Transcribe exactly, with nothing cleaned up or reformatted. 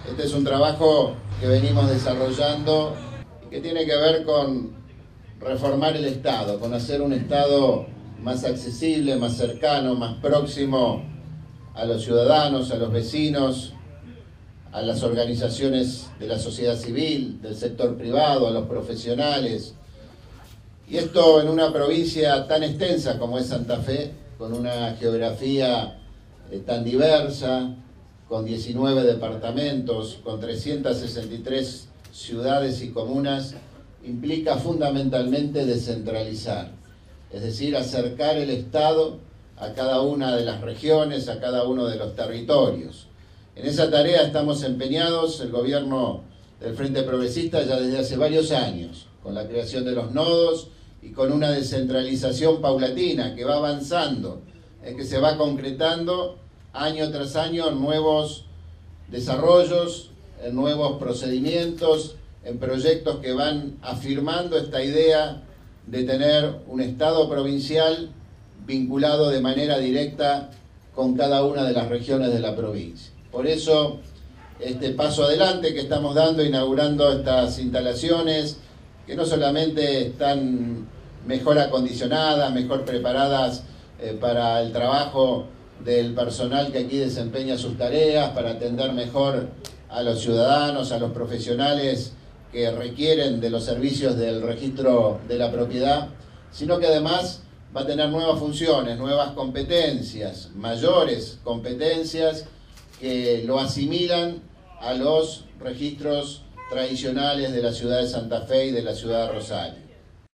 Este es un trabajo que venimos desarrollando y que tiene que ver con reformar el Estado, con hacer un Estado más accesible, más cercano, más próximo a los ciudadanos, a los vecinos, a las organizaciones de la sociedad civil, del sector privado, a los profesionales. Y esto en una provincia tan extensa como es Santa Fe, con una geografía eh, tan diversa, con diecinueve departamentos, con trescientas sesenta y tres ciudades y comunas, implica fundamentalmente descentralizar, es decir, acercar el Estado a cada una de las regiones, a cada uno de los territorios. En esa tarea estamos empeñados, el gobierno del Frente Progresista, ya desde hace varios años, con la creación de los nodos y con una descentralización paulatina que va avanzando, eh, que se va concretando año tras año en nuevos desarrollos, en nuevos procedimientos, en proyectos que van afirmando esta idea de tener un Estado provincial vinculado de manera directa con cada una de las regiones de la provincia. Por eso, este paso adelante que estamos dando, inaugurando estas instalaciones, que no solamente están mejor acondicionadas, mejor preparadas eh, para el trabajo del personal que aquí desempeña sus tareas, para atender mejor a los ciudadanos, a los profesionales que requieren de los servicios del registro de la propiedad, sino que además va a tener nuevas funciones, nuevas competencias, mayores competencias que lo asimilan a los registros tradicionales de la ciudad de Santa Fe y de la ciudad de Rosario.